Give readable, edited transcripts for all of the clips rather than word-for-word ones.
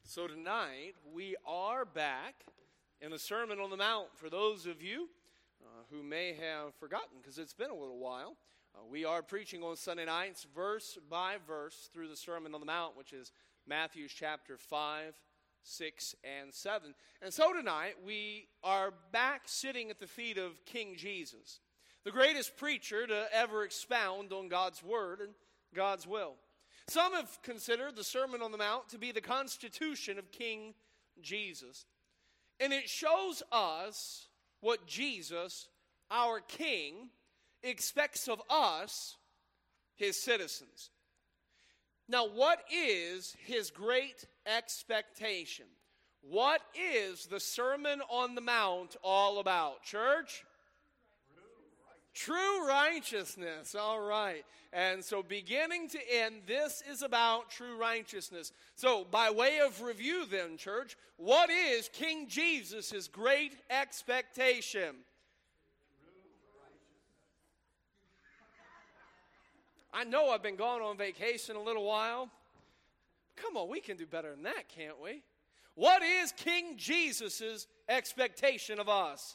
So tonight, we are back in the Sermon on the Mount. For those of you who may have forgotten, because it's been a little while, we are preaching on Sunday nights, verse by verse, through the Sermon on the Mount, which is Matthew chapter 5, 6, and 7. And so tonight, we are back sitting at the feet of King Jesus, the greatest preacher to ever expound on God's Word and God's will. Some have considered the Sermon on the Mount to be the constitution of King Jesus. And it shows us what Jesus, our King, expects of us, his citizens. Now, what is his great expectation? What is the Sermon on the Mount all about, church? True righteousness, all right. And so beginning to end, this is about true righteousness. So by way of review then, church, what is King Jesus' great expectation? I know I've been gone on vacation a little while. Come on, we can do better than that, can't we? What is King Jesus' expectation of us?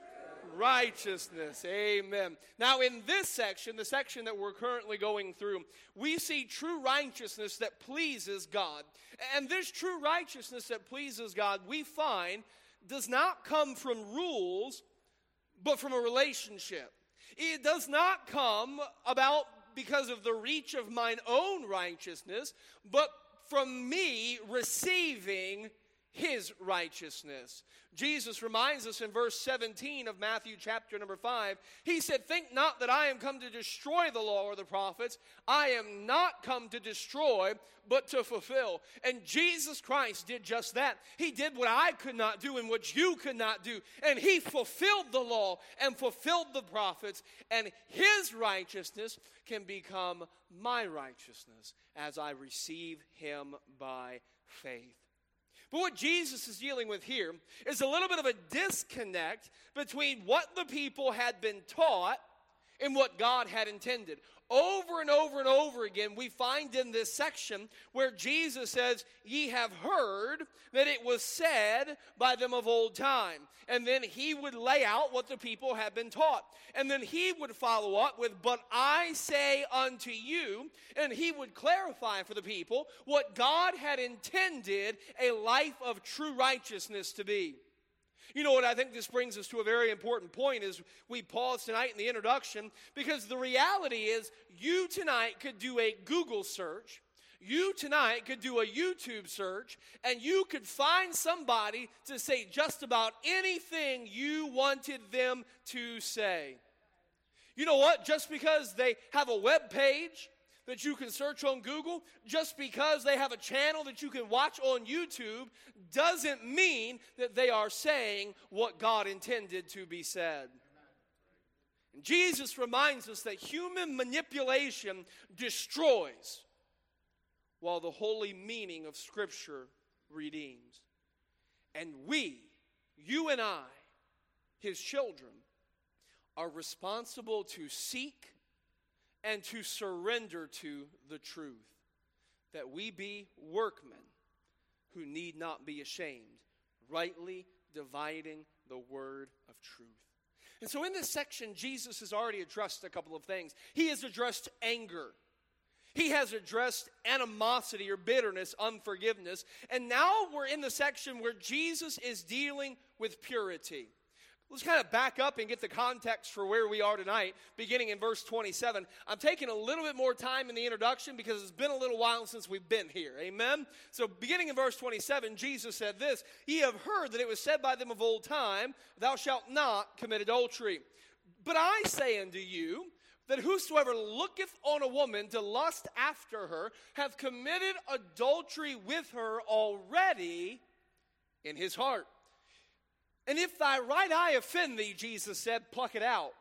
Righteousness. Amen. Now in this section, the section that we're currently going through, we see true righteousness that pleases God. And this true righteousness that pleases God, we find, does not come from rules, but from a relationship. It does not come about because of the reach of mine own righteousness, but from me receiving his righteousness. Jesus reminds us in verse 17 of Matthew chapter number 5, he said, "Think not that I am come to destroy the law or the prophets. I am not come to destroy, but to fulfill." And Jesus Christ did just that. He did what I could not do and what you could not do. And he fulfilled the law and fulfilled the prophets. And his righteousness can become my righteousness as I receive him by faith. But what Jesus is dealing with here is a little bit of a disconnect between what the people had been taught and what God had intended. Over and over and over again, we find in this section where Jesus says, "Ye have heard that it was said by them of old time." And then he would lay out what the people had been taught. And then he would follow up with, "But I say unto you," and he would clarify for the people what God had intended a life of true righteousness to be. You know what, I think this brings us to a very important point as we pause tonight in the introduction, because the reality is you tonight could do a Google search, you tonight could do a YouTube search, and you could find somebody to say just about anything you wanted them to say. You know what, just because they have a web page that you can search on Google, just because they have a channel that you can watch on YouTube, doesn't mean that they are saying what God intended to be said. And Jesus reminds us that human manipulation destroys, while the holy meaning of Scripture redeems. And we, you and I, his children, are responsible to seek and to surrender to the truth, that we be workmen who need not be ashamed, rightly dividing the word of truth. And so in this section, Jesus has already addressed a couple of things. He has addressed anger. He has addressed animosity or bitterness, unforgiveness. And now we're in the section where Jesus is dealing with purity. Let's kind of back up and get the context for where we are tonight, beginning in verse 27. I'm taking a little bit more time in the introduction because it's been a little while since we've been here. Amen? So beginning in verse 27, Jesus said this, "Ye have heard that it was said by them of old time, Thou shalt not commit adultery. But I say unto you, that whosoever looketh on a woman to lust after her hath committed adultery with her already in his heart. And if thy right eye offend thee," Jesus said, "pluck it out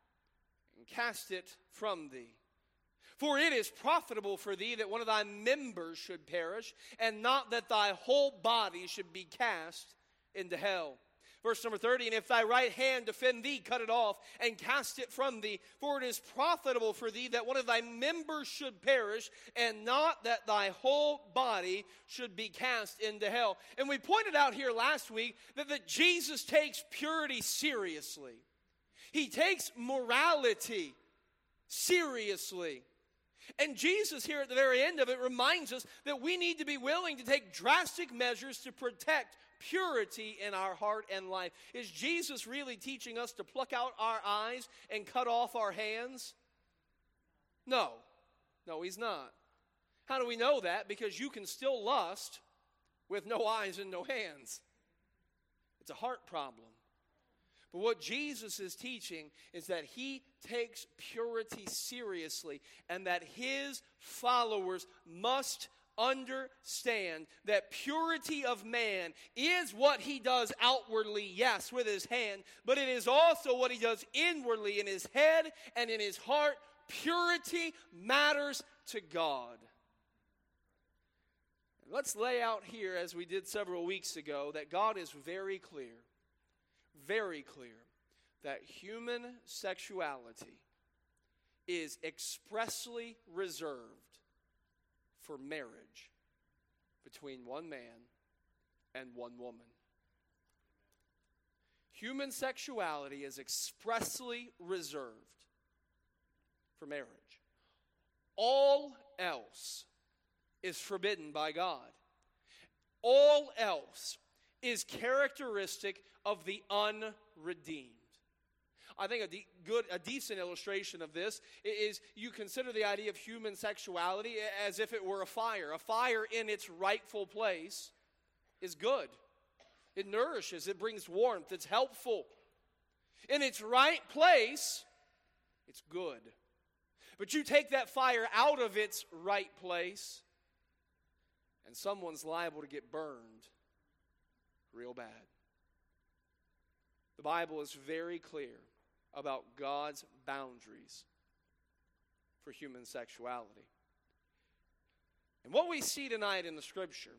and cast it from thee. For it is profitable for thee that one of thy members should perish, and not that thy whole body should be cast into hell. Verse number 30, and if thy right hand defend thee, cut it off, and cast it from thee. For it is profitable for thee that one of thy members should perish, and not that thy whole body should be cast into hell. And we pointed out here last week that Jesus takes purity seriously. He takes morality seriously. And Jesus here at the very end of it reminds us that we need to be willing to take drastic measures to protect purity in our heart and life. Is Jesus really teaching us to pluck out our eyes and cut off our hands? No. No, he's not. How do we know that? Because you can still lust with no eyes and no hands. It's a heart problem. But what Jesus is teaching is that he takes purity seriously and that his followers must understand that purity of man is what he does outwardly, yes, with his hand, but it is also what he does inwardly in his head and in his heart. Purity matters to God. Let's lay out here, as we did several weeks ago, that God is very clear, that human sexuality is expressly reserved for marriage between one man and one woman. Human sexuality is expressly reserved for marriage. All else is forbidden by God. All else is characteristic of the unredeemed. I think a decent illustration of this is you consider the idea of human sexuality as if it were a fire. A fire in its rightful place is good. It nourishes, it brings warmth, it's helpful. In its right place, it's good. But you take that fire out of its right place, and someone's liable to get burned real bad. The Bible is very clear about God's boundaries for human sexuality. And what we see tonight in the Scripture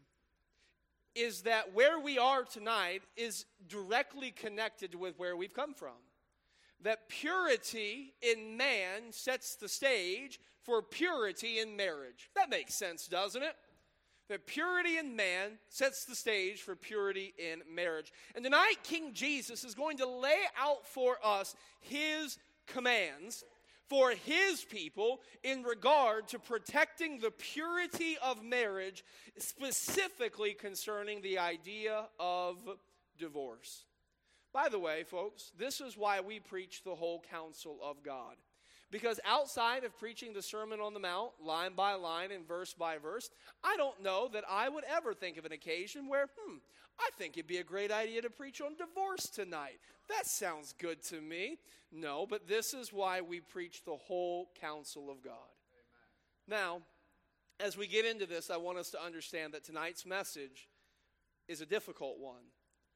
is that where we are tonight is directly connected with where we've come from. That purity in man sets the stage for purity in marriage. That makes sense, doesn't it? That purity in man sets the stage for purity in marriage. And tonight, King Jesus is going to lay out for us his commands for his people in regard to protecting the purity of marriage, specifically concerning the idea of divorce. By the way, folks, this is why we preach the whole counsel of God. Because outside of preaching the Sermon on the Mount, line by line and verse by verse, I don't know that I would ever think of an occasion where, I think it'd be a great idea to preach on divorce tonight. That sounds good to me. No, but this is why we preach the whole counsel of God. Amen. Now, as we get into this, I want us to understand that tonight's message is a difficult one.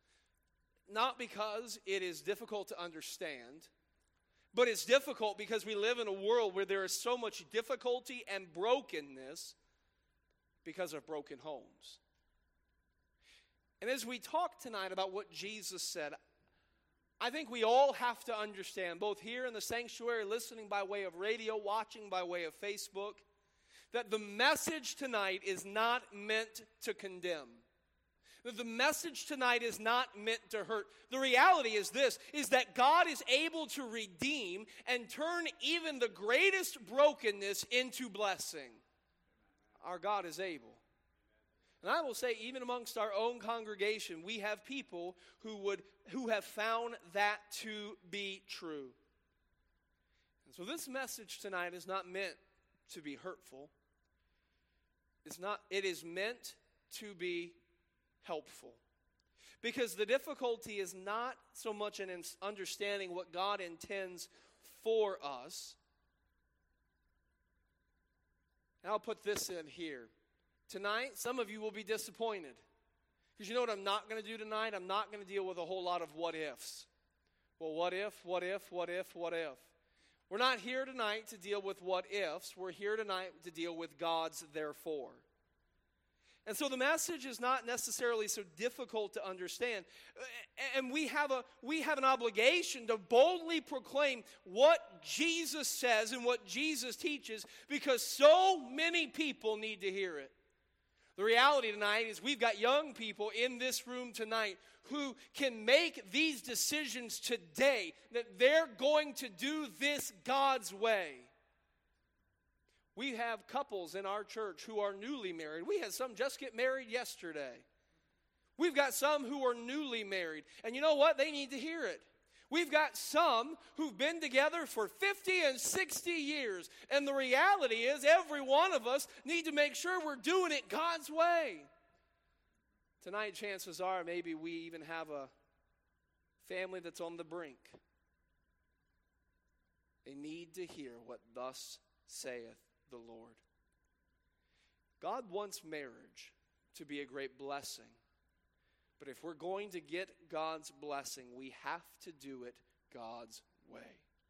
Not because it is difficult to understand, but it's difficult because we live in a world where there is so much difficulty and brokenness because of broken homes. And as we talk tonight about what Jesus said, I think we all have to understand, both here in the sanctuary, listening by way of radio, watching by way of Facebook, that the message tonight is not meant to condemn. The message tonight is not meant to hurt. The reality is this, is that God is able to redeem and turn even the greatest brokenness into blessing. Our God is able. And I will say, even amongst our own congregation, we have people who have found that to be true. And so this message tonight is not meant to be hurtful. It is meant to be helpful. Because the difficulty is not so much in understanding what God intends for us. And I'll put this in here. Tonight, some of you will be disappointed. Because you know what I'm not going to do tonight? I'm not going to deal with a whole lot of what ifs. Well, what if? We're not here tonight to deal with what ifs. We're here tonight to deal with God's therefore. And so the message is not necessarily so difficult to understand. And we have an obligation to boldly proclaim what Jesus says and what Jesus teaches, because so many people need to hear it. The reality tonight is we've got young people in this room tonight who can make these decisions today that they're going to do this God's way. We have couples in our church who are newly married. We had some just get married yesterday. We've got some who are newly married. And you know what? They need to hear it. We've got some who've been together for 50 and 60 years. And the reality is every one of us need to make sure we're doing it God's way. Tonight, chances are maybe we even have a family that's on the brink. They need to hear what thus saith the Lord. God wants marriage to be a great blessing. But if we're going to get God's blessing, we have to do it God's way.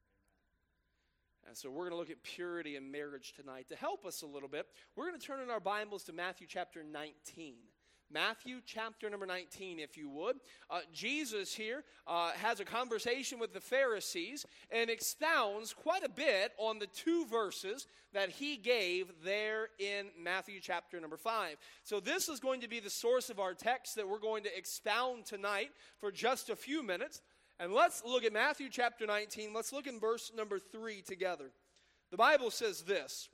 And so we're going to look at purity in marriage tonight. To help us a little bit, we're going to turn in our Bibles to Matthew chapter 19. Matthew chapter number 19, if you would. Jesus here has a conversation with the Pharisees and expounds quite a bit on the two verses that he gave there in Matthew chapter number 5. So this is going to be the source of our text that we're going to expound tonight for just a few minutes. And let's look at Matthew chapter 19. Let's look in verse number 3 together. The Bible says this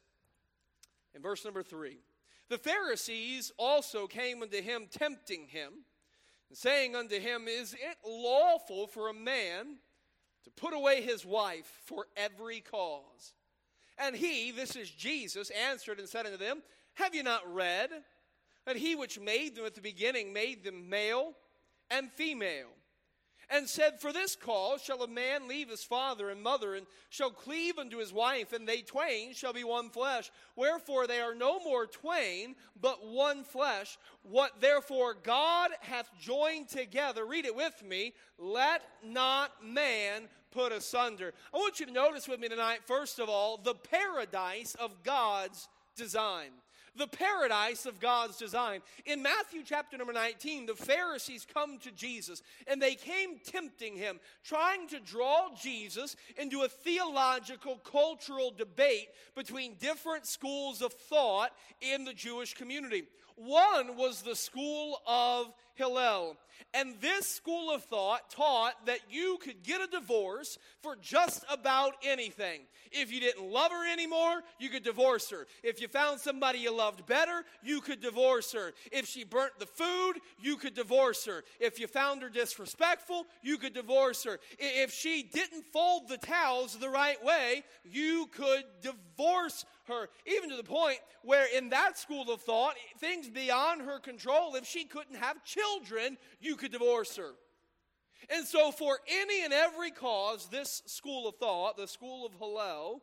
in verse number 3. The Pharisees also came unto him, tempting him, and saying unto him, Is it lawful for a man to put away his wife for every cause? And he, this is Jesus, answered and said unto them, Have you not read that he which made them at the beginning made them male and female? And said, For this cause shall a man leave his father and mother, and shall cleave unto his wife, and they twain shall be one flesh. Wherefore they are no more twain, but one flesh. What therefore God hath joined together, read it with me, let not man put asunder. I want you to notice with me tonight, first of all, the paradise of God's design. The paradise of God's design. In Matthew chapter number 19, the Pharisees come to Jesus, and they came tempting him, trying to draw Jesus into a theological, cultural debate between different schools of thought in the Jewish community. One was the school of Hillel. And this school of thought taught that you could get a divorce for just about anything. If you didn't love her anymore, you could divorce her. If you found somebody you loved better, you could divorce her. If she burnt the food, you could divorce her. If you found her disrespectful, you could divorce her. If she didn't fold the towels the right way, you could divorce her. Even to the point where in that school of thought, things beyond her control, if she couldn't have children, you could divorce her. And so for any and every cause, this school of thought, the school of Hillel,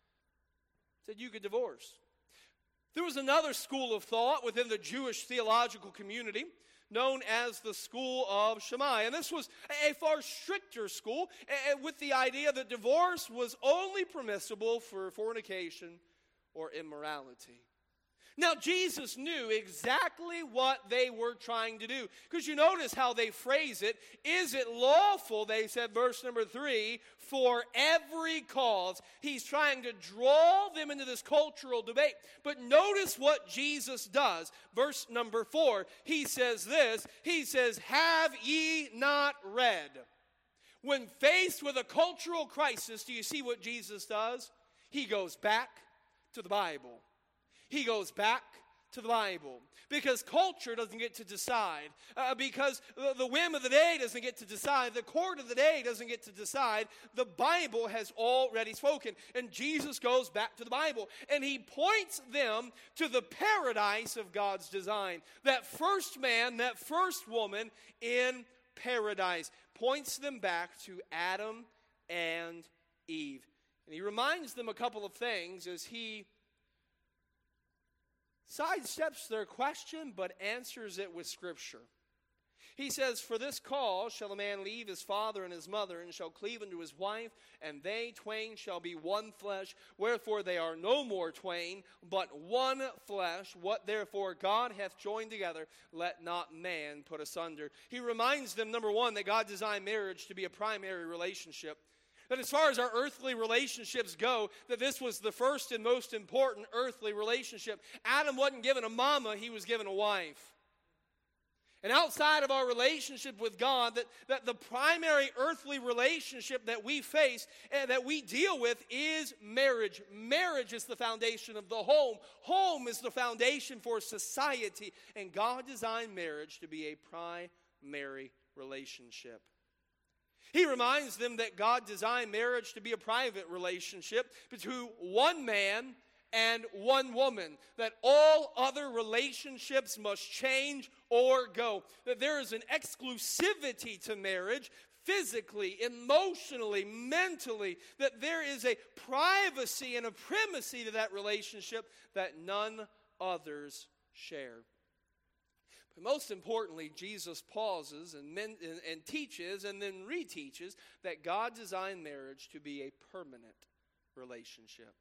said you could divorce. There was another school of thought within the Jewish theological community known as the school of Shammai. And this was a far stricter school with the idea that divorce was only permissible for fornication or immorality. Now, Jesus knew exactly what they were trying to do. Because you notice how they phrase it. Is it lawful, they said, verse number 3, for every cause? He's trying to draw them into this cultural debate. But notice what Jesus does. Verse number 4, he says this. He says, Have ye not read? When faced with a cultural crisis, do you see what Jesus does? He goes back to the Bible. He goes back to the Bible. Because culture doesn't get to decide. Because the whim of the day doesn't get to decide. The court of the day doesn't get to decide. The Bible has already spoken. And Jesus goes back to the Bible. And he points them to the paradise of God's design. That first man, that first woman in paradise. Points them back to Adam and Eve. And he reminds them a couple of things as he sidesteps their question but answers it with Scripture. He says, "For this cause shall a man leave his father and his mother, and shall cleave unto his wife, and they twain shall be one flesh. Wherefore they are no more twain, but one flesh. What therefore God hath joined together, let not man put asunder." He reminds them, number one, that God designed marriage to be a primary relationship. That as far as our earthly relationships go, that this was the first and most important earthly relationship. Adam wasn't given a mama, he was given a wife. And outside of our relationship with God, that the primary earthly relationship that we face and that we deal with is marriage. Marriage is the foundation of the home. Home is the foundation for society. And God designed marriage to be a primary relationship. He reminds them that God designed marriage to be a private relationship between one man and one woman, that all other relationships must change or go, that there is an exclusivity to marriage, physically, emotionally, mentally, that there is a privacy and a primacy to that relationship that none others share. But most importantly, Jesus pauses and teaches and then reteaches that God designed marriage to be a permanent relationship.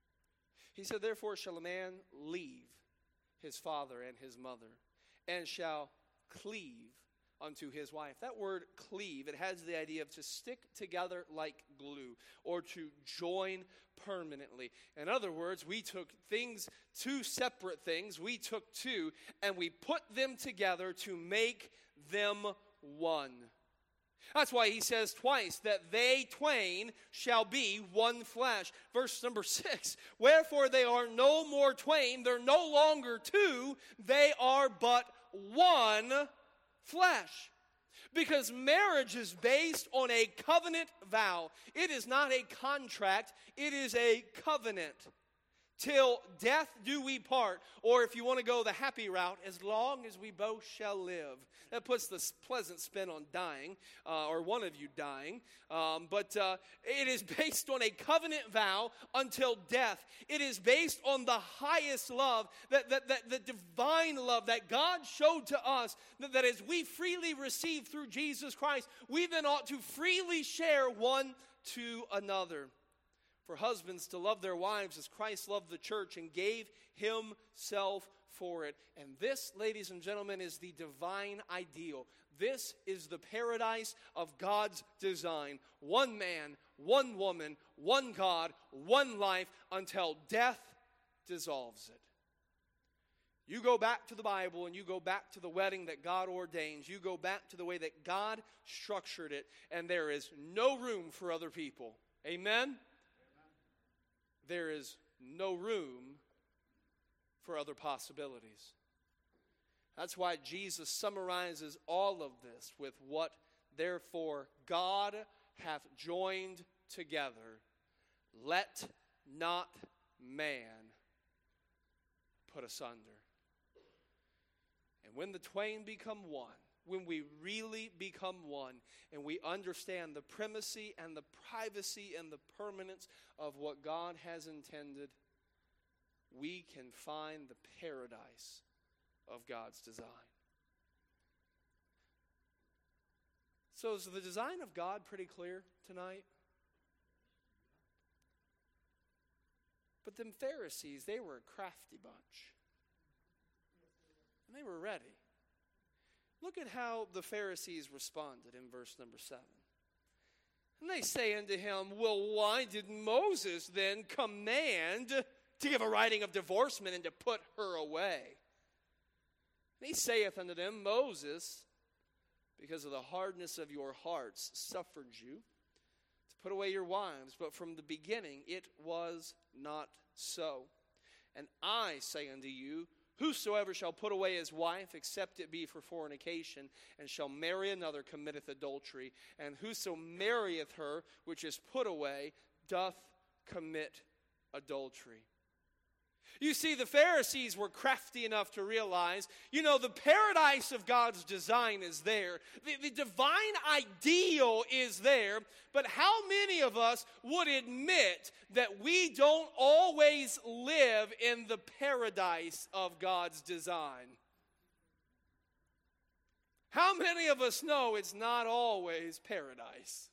He said, "Therefore shall a man leave his father and his mother, and shall cleave unto his wife." That word cleave, it has the idea of to stick together like glue, or to join permanently. In other words, we took two separate things, we took two, and we put them together to make them one. That's why he says twice that they twain shall be one flesh. Verse number 6, "Wherefore they are no more twain," they're no longer two, they are but one flesh. Because marriage is based on a covenant vow. It is not a contract, it is a covenant. "Till death do we part," or if you want to go the happy route, "as long as we both shall live." That puts this pleasant spin on dying, or one of you dying. But it is based on a covenant vow until death. It is based on the highest love, the divine love that God showed to us, that as we freely receive through Jesus Christ, we then ought to freely share one to another. For husbands to love their wives as Christ loved the church and gave himself for it. And this, ladies and gentlemen, is the divine ideal. This is the paradise of God's design. One man, one woman, one God, one life, until death dissolves it. You go back to the Bible and you go back to the wedding that God ordains. You go back to the way that God structured it, and there is no room for other people. Amen? There is no room for other possibilities. That's why Jesus summarizes all of this with what, "Therefore God hath joined together, let not man put asunder." And when the twain become one, when we really become one, and we understand the primacy and the privacy and the permanence of what God has intended, we can find the paradise of God's design. So is the design of God pretty clear tonight? But them Pharisees, they were a crafty bunch. And they were ready. Look at how the Pharisees responded in verse number 7. "And they say unto him, Well, why did Moses then command to give a writing of divorcement and to put her away? And he saith unto them, Moses, because of the hardness of your hearts, suffered you to put away your wives, but from the beginning it was not so. And I say unto you, whosoever shall put away his wife, except it be for fornication, and shall marry another, committeth adultery. And whoso marrieth her which is put away, doth commit adultery." You see, the Pharisees were crafty enough to realize, the paradise of God's design is there. The divine ideal is there. But how many of us would admit that we don't always live in the paradise of God's design? How many of us know it's not always paradise?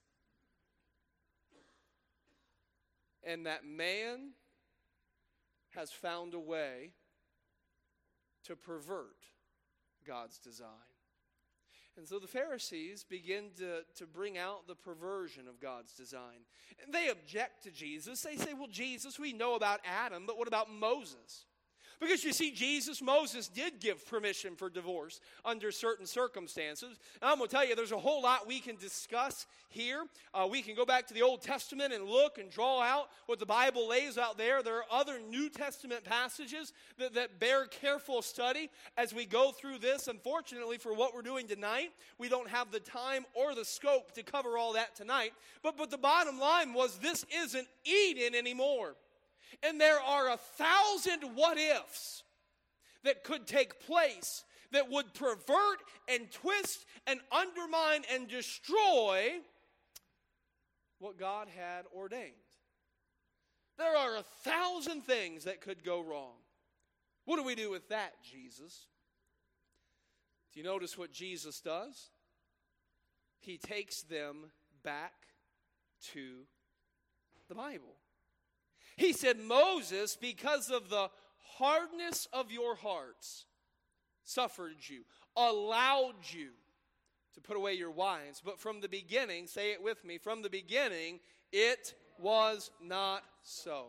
And that man has found a way to pervert God's design. And so the Pharisees begin to bring out the perversion of God's design. And they object to Jesus. They say, well, Jesus, we know about Adam, but what about Moses? Because you see, Moses did give permission for divorce under certain circumstances. And I'm going to tell you, there's a whole lot we can discuss here. We can go back to the Old Testament and look and draw out what the Bible lays out there. There are other New Testament passages that bear careful study as we go through this. Unfortunately, for what we're doing tonight, we don't have the time or the scope to cover all that tonight. But the bottom line was, this isn't Eden anymore. And there are 1,000 what-ifs that could take place that would pervert and twist and undermine and destroy what God had ordained. There are 1,000 things that could go wrong. What do we do with that, Jesus? Do you notice what Jesus does? He takes them back to the Bible. He said, Moses, because of the hardness of your hearts, suffered you, allowed you to put away your wives. But from the beginning, say it with me, from the beginning, it was not so.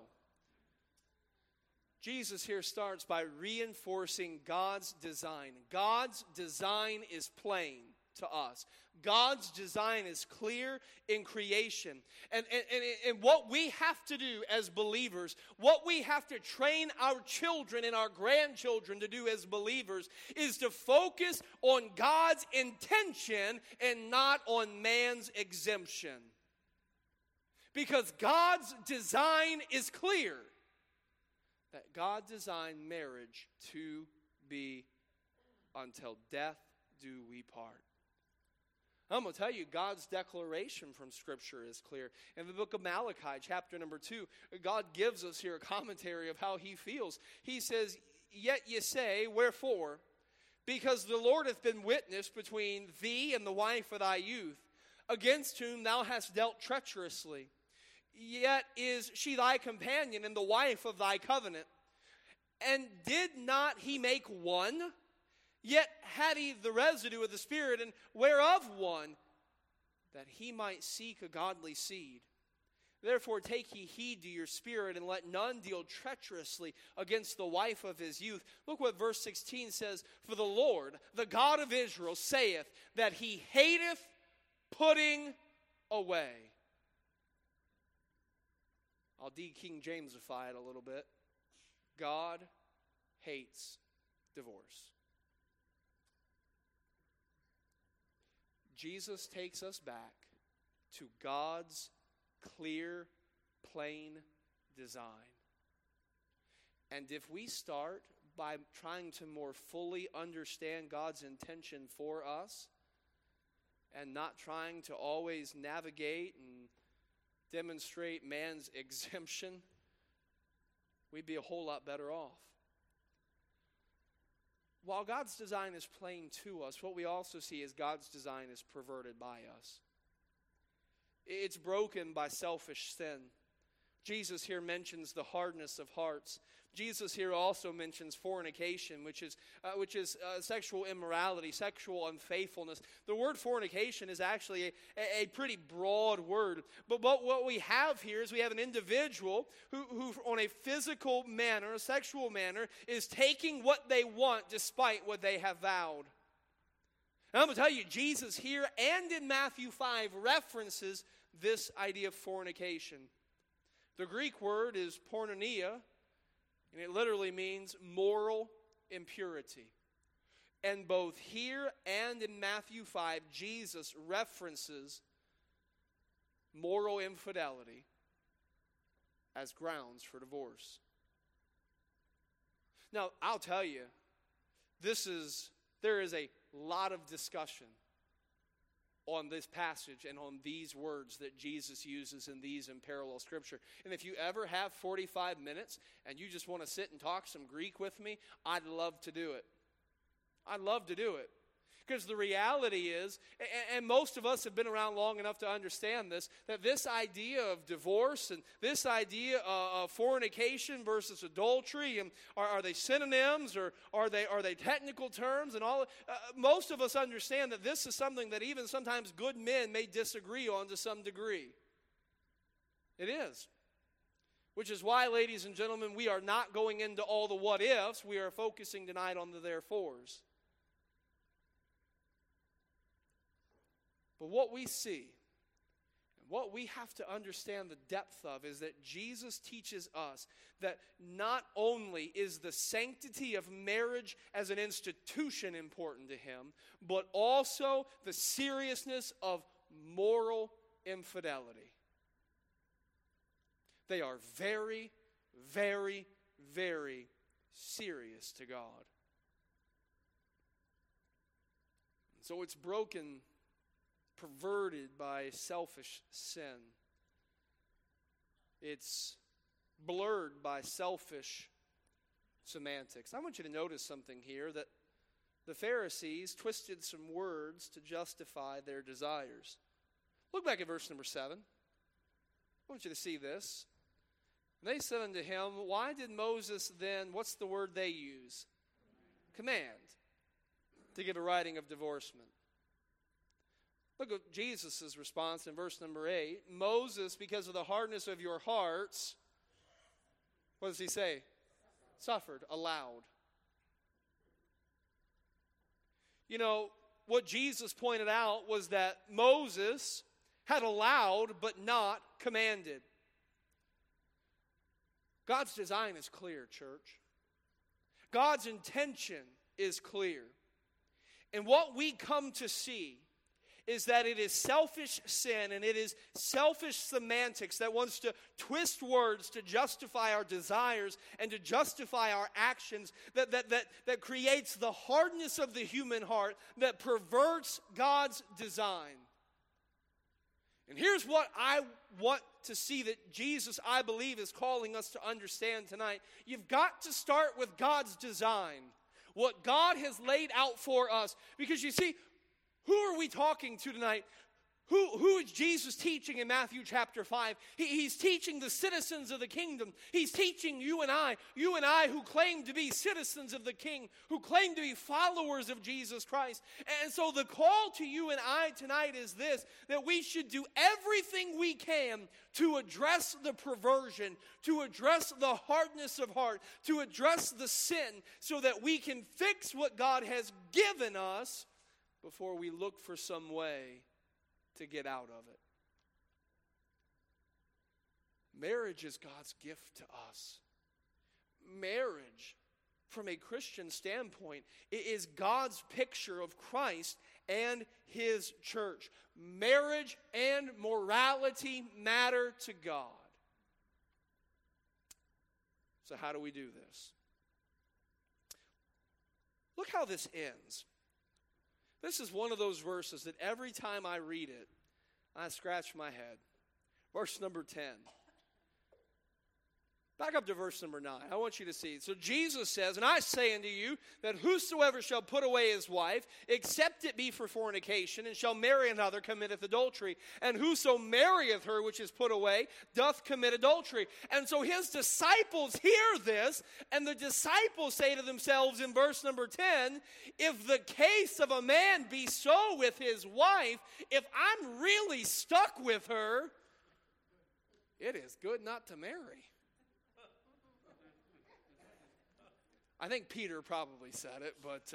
Jesus here starts by reinforcing God's design. God's design is plain to us. God's design is clear in creation. And what we have to do as believers, what we have to train our children and our grandchildren to do as believers, is to focus on God's intention and not on man's exemption. Because God's design is clear. That God designed marriage to be until death do we part. I'm going to tell you, God's declaration from Scripture is clear. In the book of Malachi, chapter number 2, God gives us here a commentary of how he feels. He says, yet ye say, wherefore? Because the Lord hath been witness between thee and the wife of thy youth, against whom thou hast dealt treacherously. Yet is she thy companion and the wife of thy covenant. And did not he make one? Yet had he the residue of the Spirit, and whereof one? That he might seek a godly seed. Therefore take ye heed to your spirit, and let none deal treacherously against the wife of his youth. Look what verse 16 says. For the Lord, the God of Israel, saith that he hateth putting away. I'll de-King Jamesify it a little bit. God hates divorce. Jesus takes us back to God's clear, plain design. And if we start by trying to more fully understand God's intention for us, and not trying to always navigate and demonstrate man's exemption, we'd be a whole lot better off. While God's design is plain to us, what we also see is God's design is perverted by us. It's broken by selfish sin. Jesus here mentions the hardness of hearts. Jesus here also mentions fornication, which is sexual immorality, sexual unfaithfulness. The word fornication is actually a pretty broad word. But what we have here is we have an individual who on a physical manner, a sexual manner, is taking what they want despite what they have vowed. And I'm going to tell you, Jesus here and in Matthew 5 references this idea of fornication. The Greek word is porneia, and it literally means moral impurity. And both here and in Matthew 5, Jesus references moral infidelity as grounds for divorce. Now, I'll tell you, there is a lot of discussion on this passage and on these words that Jesus uses in these in parallel scripture. And if you ever have 45 minutes and you just want to sit and talk some Greek with me, I'd love to do it. I'd love to do it. Because the reality is, and most of us have been around long enough to understand this, that this idea of divorce and this idea of fornication versus adultery, and are they synonyms or are they technical terms and all? Most of us understand that this is something that even sometimes good men may disagree on to some degree. It is. Which is why, ladies and gentlemen, we are not going into all the what ifs. We are focusing tonight on the therefores. But what we see, and what we have to understand the depth of, is that Jesus teaches us that not only is the sanctity of marriage as an institution important to him, but also the seriousness of moral infidelity. They are very, very, very serious to God. So it's broken, perverted by selfish sin. It's blurred by selfish semantics. I want you to notice something here, that the Pharisees twisted some words to justify their desires. Look back at verse number 7. I want you to see this. And they said unto him, why did Moses then, what's the word they use? Command, to give a writing of divorcement. Look at Jesus' response in verse number 8. Moses, because of the hardness of your hearts, what does he say? Suffered, allowed. You know, what Jesus pointed out was that Moses had allowed but not commanded. God's design is clear, church. God's intention is clear. And what we come to see is that it is selfish sin and it is selfish semantics that wants to twist words to justify our desires and to justify our actions, that creates the hardness of the human heart, that perverts God's design. And here's what I want to see that Jesus, I believe, is calling us to understand tonight. You've got to start with God's design, what God has laid out for us. Because you see, who are we talking to tonight? Who is Jesus teaching in Matthew chapter 5? He's teaching the citizens of the kingdom. He's teaching you and I who claim to be citizens of the King, who claim to be followers of Jesus Christ. And so the call to you and I tonight is this, that we should do everything we can to address the perversion, to address the hardness of heart, to address the sin, so that we can fix what God has given us before we look for some way to get out of it. Marriage is God's gift to us. Marriage, from a Christian standpoint, is God's picture of Christ and His church. Marriage and morality matter to God. So how do we do this? Look how this ends. This is one of those verses that every time I read it, I scratch my head. Verse number 10. Back up to verse number 9. I want you to see. So Jesus says, and I say unto you, that whosoever shall put away his wife, except it be for fornication, and shall marry another, committeth adultery. And whoso marrieth her which is put away, doth commit adultery. And so his disciples hear this, and the disciples say to themselves in verse number 10, if the case of a man be so with his wife, if I'm really stuck with her, it is good not to marry. I think Peter probably said it, but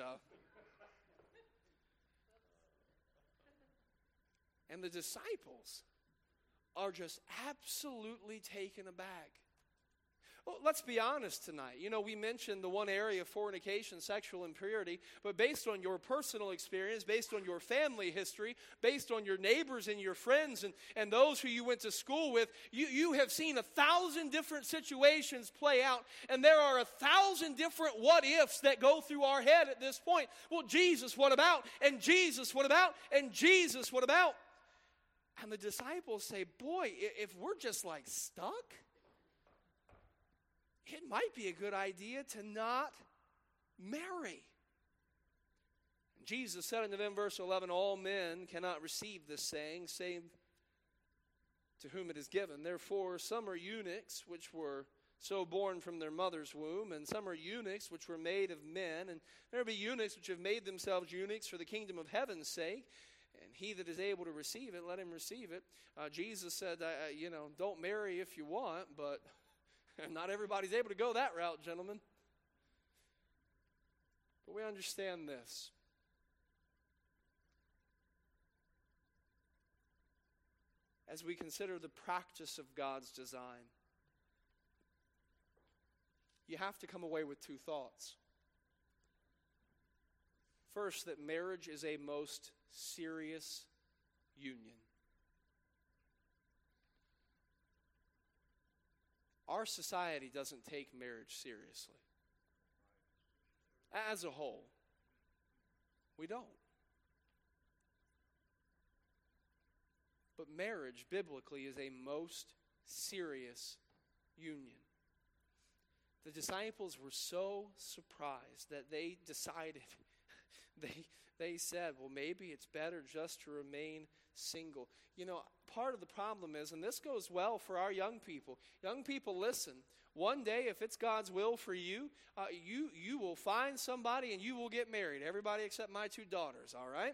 and the disciples are just absolutely taken aback. Well, let's be honest tonight. You know, we mentioned the one area of fornication, sexual impurity, but based on your personal experience, based on your family history, based on your neighbors and your friends and those who you went to school with, you have seen 1,000 different situations play out, and there are 1,000 different what-ifs that go through our head at this point. Well, Jesus, what about? And Jesus, what about? And Jesus, what about? And the disciples say, boy, if we're just like stuck, it might be a good idea to not marry. And Jesus said in verse 11, all men cannot receive this saying, save to whom it is given. Therefore, some are eunuchs, which were so born from their mother's womb, and some are eunuchs, which were made of men, and there be eunuchs which have made themselves eunuchs for the kingdom of heaven's sake. And he that is able to receive it, let him receive it. Jesus said, don't marry if you want, but not everybody's able to go that route, gentlemen. But we understand this. As we consider the practice of God's design, you have to come away with two thoughts. First, that marriage is a most serious union. Our society doesn't take marriage seriously. As a whole, we don't. But marriage, biblically, is a most serious union. The disciples were so surprised that they decided, they said, well, maybe it's better just to remain single. You know, part of the problem is, and this goes well for our young people. Young people, listen. One day, if it's God's will for you, you will find somebody and you will get married. Everybody except my two daughters, all right?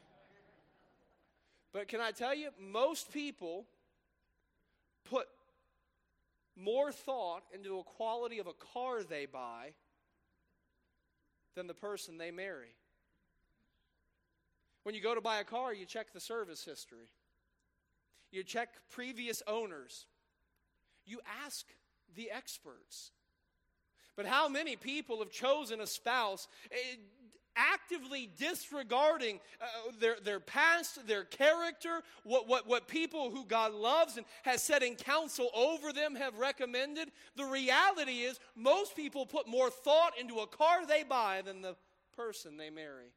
But can I tell you, most people put more thought into the quality of a car they buy than the person they marry. When you go to buy a car, you check the service history. You check previous owners. You ask the experts. But how many people have chosen a spouse actively disregarding their past, their character, what people who God loves and has set in counsel over them have recommended? The reality is most people put more thought into a car they buy than the person they marry.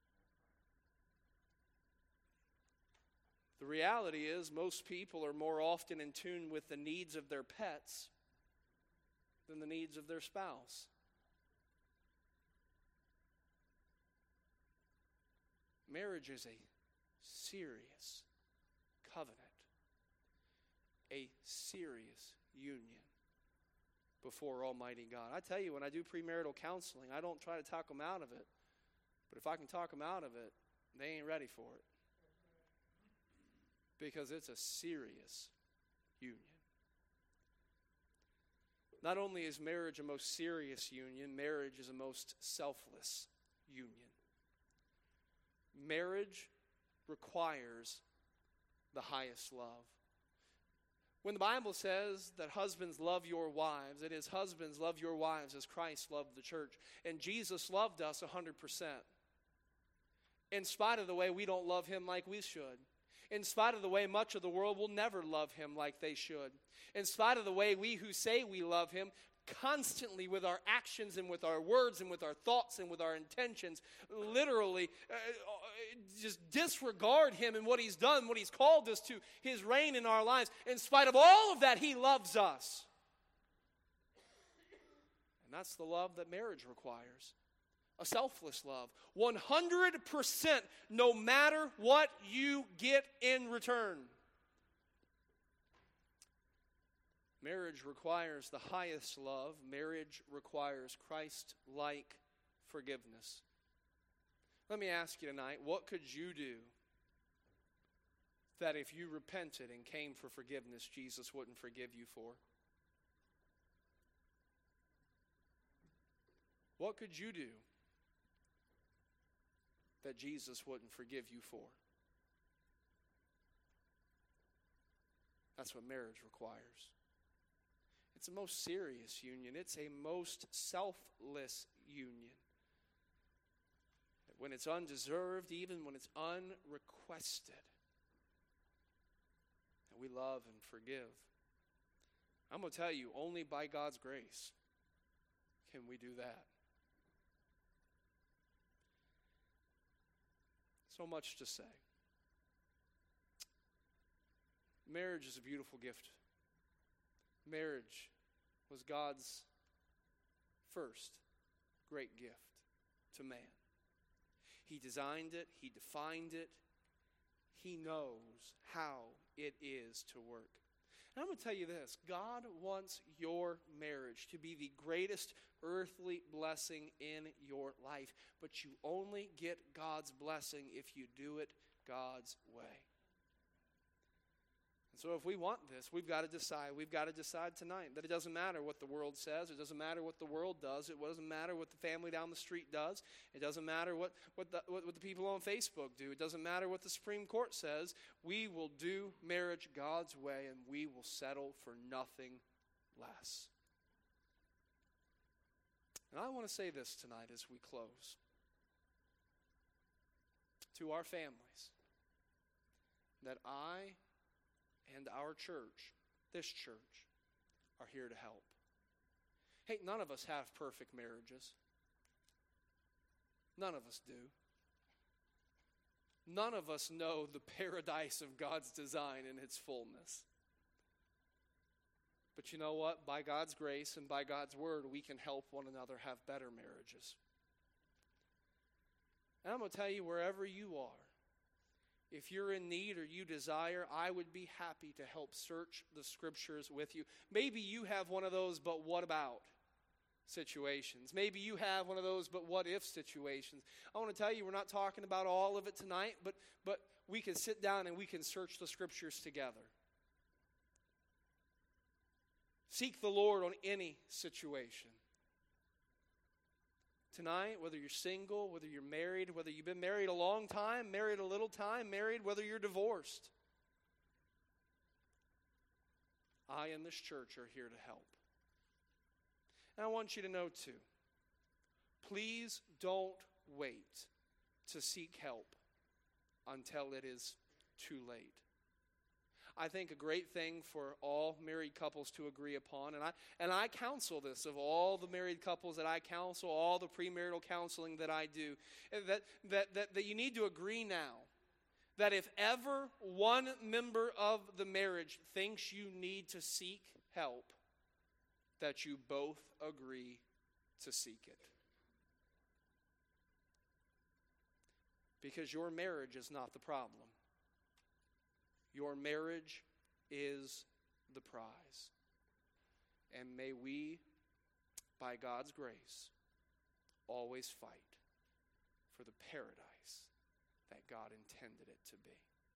The reality is most people are more often in tune with the needs of their pets than the needs of their spouse. Marriage is a serious covenant, a serious union before Almighty God. I tell you, when I do premarital counseling, I don't try to talk them out of it. But if I can talk them out of it, they ain't ready for it. Because it's a serious union. Not only is marriage a most serious union, marriage is a most selfless union. Marriage requires the highest love. When the Bible says that husbands love your wives, it is husbands love your wives as Christ loved the church. And Jesus loved us 100%. In spite of the way we don't love him like we should. In spite of the way much of the world will never love him like they should. In spite of the way we who say we love him constantly with our actions and with our words and with our thoughts and with our intentions literally just disregard him and what he's done, what he's called us to, his reign in our lives. In spite of all of that, he loves us. And that's the love that marriage requires. A selfless love. 100% no matter what you get in return. Marriage requires the highest love. Marriage requires Christ-like forgiveness. Let me ask you tonight, what could you do that if you repented and came for forgiveness, Jesus wouldn't forgive you for? What could you do that Jesus wouldn't forgive you for? That's what marriage requires. It's a most serious union. It's a most selfless union. When it's undeserved, even when it's unrequested, that we love and forgive. I'm going to tell you, only by God's grace can we do that. So much to say. Marriage is a beautiful gift. Marriage was God's first great gift to man. He designed it. He defined it. He knows how it is to work. And I'm going to tell you this. God wants your marriage to be the greatest earthly blessing in your life. But you only get God's blessing if you do it God's way. And so if we want this, we've got to decide. We've got to decide tonight that it doesn't matter what the world says. It doesn't matter what the world does. It doesn't matter what the family down the street does. It doesn't matter what the people on Facebook do. It doesn't matter what the Supreme Court says. We will do marriage God's way, and we will settle for nothing less. And I want to say this tonight as we close. To our families, that I and our church, this church, are here to help. Hey, none of us have perfect marriages. None of us do. None of us know the paradise of God's design in its fullness. But you know what? By God's grace and by God's word, we can help one another have better marriages. And I'm going to tell you, wherever you are, if you're in need or you desire, I would be happy to help search the Scriptures with you. Maybe you have one of those "but what about" situations. Maybe you have one of those "but what if" situations. I want to tell you, we're not talking about all of it tonight, but we can sit down and we can search the Scriptures together. Seek the Lord on any situation. Tonight, whether you're single, whether you're married, whether you've been married a long time, married a little time, married, whether you're divorced, I and this church are here to help. And I want you to know too, please don't wait to seek help until it is too late. I think a great thing for all married couples to agree upon, and I counsel this of all the married couples that I counsel, all the premarital counseling that I do, that you need to agree now that if ever one member of the marriage thinks you need to seek help, that you both agree to seek it. Because your marriage is not the problem. Your marriage is the prize. And may we, by God's grace, always fight for the paradise that God intended it to be.